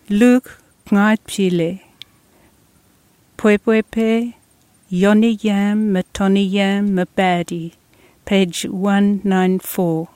Luke ngai pile. Pwepepe, Yoni Yam, Matoni Yam, Mabadi, page 194.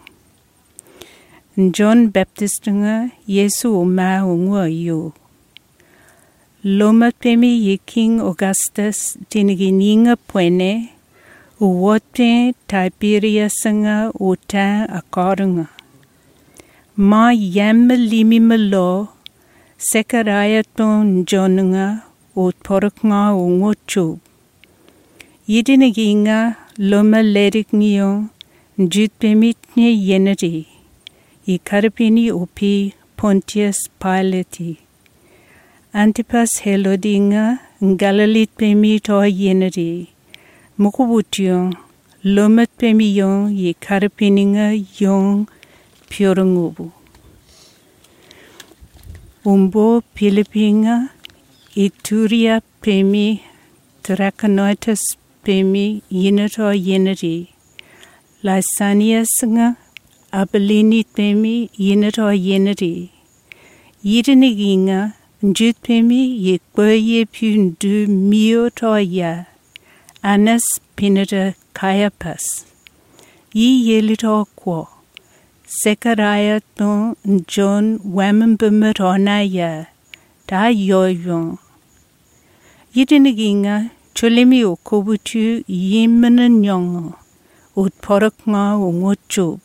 John Baptist nga Yesu ma ungwa yu. Loma pemi ye King Augustus tinigininga puene, uwote Tiberius nga uta akorunga. Ma yam limi malo, Zechariah ton John nga ut porok nga ungwa chub. Yidiniginga loma lerik niyo, njut pemi tne yeneri. I karpini upi Pontius Pilate. Antipas Helodinga Galilit pemi to yeneri. Mukubutyon lomat pemi yon ye karpininga yon piorangubu. Umbo Pilipinga Ituria pemi Trachonitis pemi yenato yeneri. Lysanias nga Abelini pemi yenato yeneri. Yidiniginga njut pemi ye kwe pundu mio toya. Annas pinata Caiaphas. Yelito quo. Zechariah ton John wamambumatonaya. Ta yoyon. Yidiniginga cholemi okobutu yimana nyongo. Ut porok nga ungochub.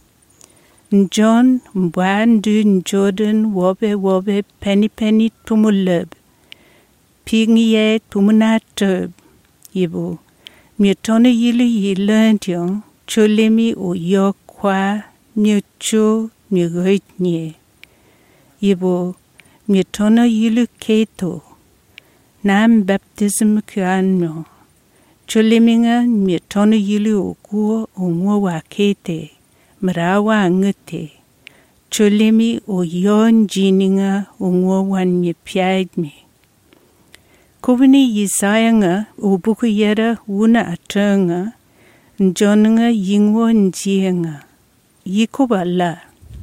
John mbwandu Jordan wobe penny tumulub. Pingye tumunatub. Yibu. Mietone yili yilantyon. Cholemi o yokwa. Miecho miegoitnye. Yibu. Mietone yili keto. Nam baptism kuanyo. Choleminga mietone yili o kuo o mwa kete. Marawa ngete. Cholemi o yon jininga o ngwan mi piaidme. Kubini Yesaya nga o buku yera wuna atanga. Njonanga yingwo njienga. Yikoba la.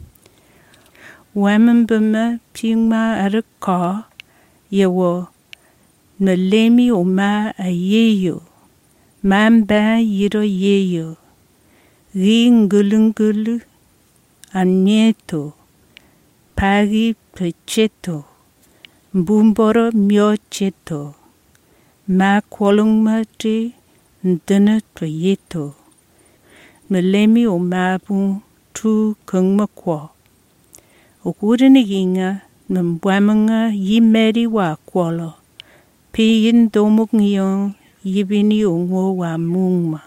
Wamambama pingma araka. Yewo. Nalemi o ma a yeyo. Mamba yiro yeyo. Ringulungulu anieto, pagi pecheto, mbumboro miocheto, ma kwalungmati ndana toyeto, melemi o mabu tu kungmakwa. Okudiniginga mbwamanga yimeri wa kwalo, piyin domuk ngiyon yibini ungwo wa mungma.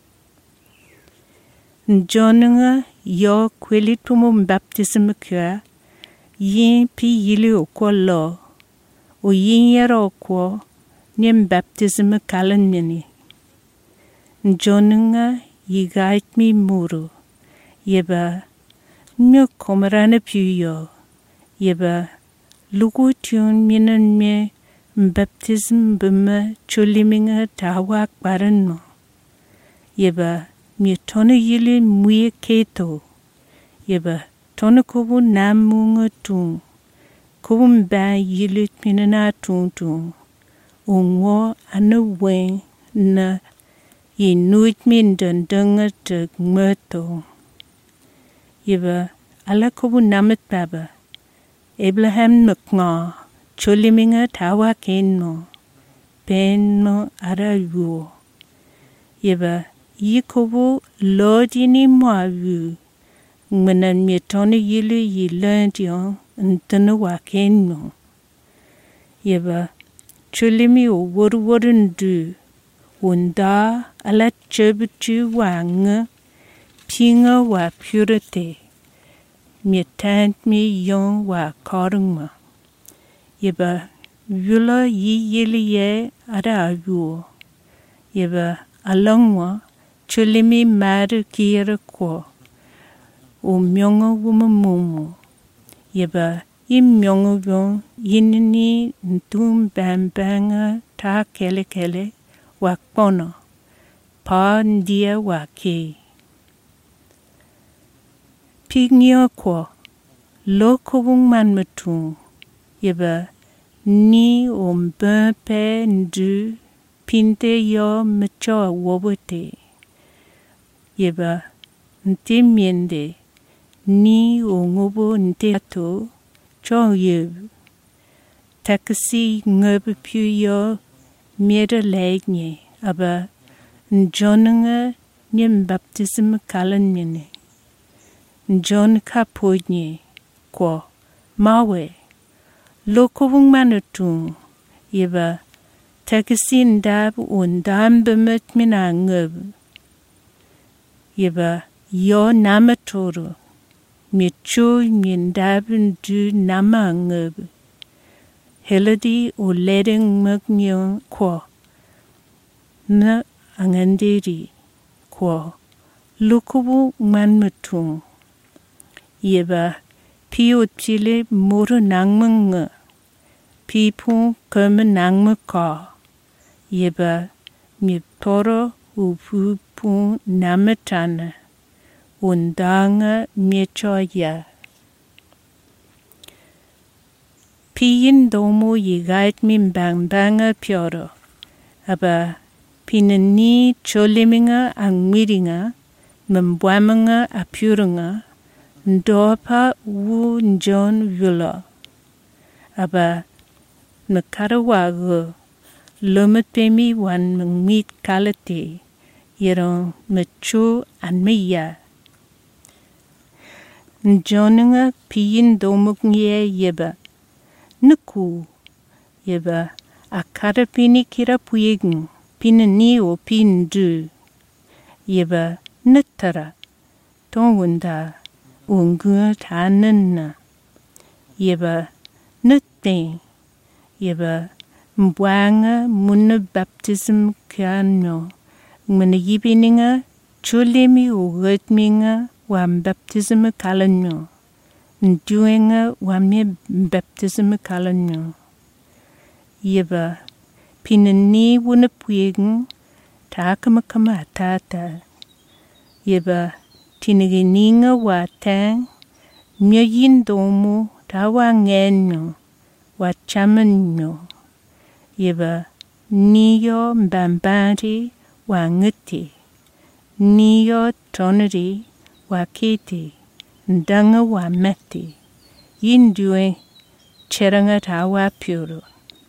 Njonanga yo kwelitumo baptism kwa yin pi yili okwa lo o yin yera okwa nyem baptism kalanyani. Njonanga yigait mi muru yeba nyo komarana piyo yeba lugu tyon minan me baptism bima choliminga tawak baranno yeba mi tono yili muye keto. Yeba tono kubu namunga tung. Kubu mba yili pinana tung. Ungwo ana weng na ye nuit min dandanga te gmerto. Yeba ala kubu namat baba. Abraham mknga. Choliminga tawa kenno. Penno ara yuo. Yeba Yikobo lodini mwavu. Ngmanan mietone yili yilantyon ntana wakeno. Yeba cholimi o warwarandu. Wunda ala chabutu wanga. Pinga wa purity. Mietant mi yon wa korungma. Yeba vula yili ye ara avuo. Yeba alongwa. Cholimi maru kira kwa. O myongo wumamumu. Yeba myongo yon yinini ntum bambanga ta kele wakpono. Pa ndia wake. Pignyo kwa. Lo kubung man matung. Yeba ni o mbepe ndu pinte yo mcho wobote. Yeba nte miende ni o ngobo nte ato cho yeb. Takasi ngobe pu yo miede legne aba njonunga nyem baptism kalan mene. Njon ka podnye ko mawe. Lokobung manutung yeba takasi ndab undam bemet mina ngob. Yeba yo namatoro micho mindab ndu nama ngob. Heladi o leding magnyon ko na angandiri ko lukubu manmutung yeba piot chile moro nangmung pipu kama nangma ka yeba mi toro upu namatana undanga michoya. Piyin domo yigait min banga pioro. Aba pinani choliminga ang miringa, membuamanga apurunga, ndopa wu njon vula. Aba nakarawago, lumet pemi wan mengmit kalate, yerong mechu anmeya. Njonunga piyin domuk nye yeba. Nuku yeba akara pini kira puyeng pinani o pindu yeba netara tongunda ungu tanana yeba nette yeba mbwanga muna baptism kano muna yibininga chulemi o gutminga wam baptism kalanyo nduenga wame baptism kalanyo. Yeba pinani wuna puyeng takamakama atata. Yeba tinigininga watang myoyin domo tawa ngenyo wachamanyo. Yeba niyo mbambari wangiti. Niyo toneri wakiti. Ndanga wa meti, yindue cheranga tawa puro.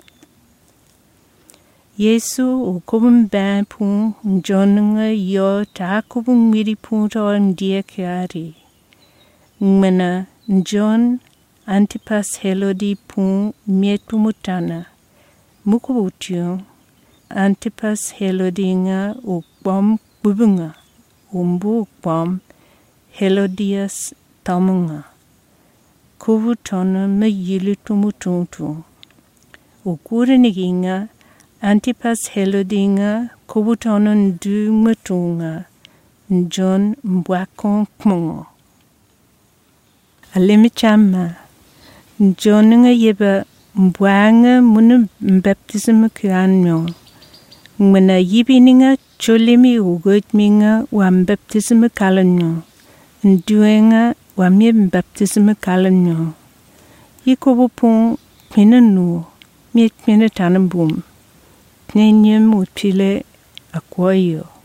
Yesu ukubum bampung njonunga yo takubum miripung toang dia kiari. Ngmena njon Antipas Helodi pung mietumutana. Mukubutyo Antipas Helodi nga ukbom bubunga. Umbu ukbom Helodias tamunga. Kuvu tona me yili tumutuntu. Ukure niginga Antipas Helodinga kuvu tona ndu mutunga. Njon mbwakon kmongo. Alimichama. Njonunga yeba mbwanga munu mbaptism kuanyo. Ngmena yibininga cholimi ugotminga wa mbaptism kalanyo. Nduenga wamye baptism kalanyo. Yikobopong pinanu miet pina tanambum. Pnenyem utpile akwayo.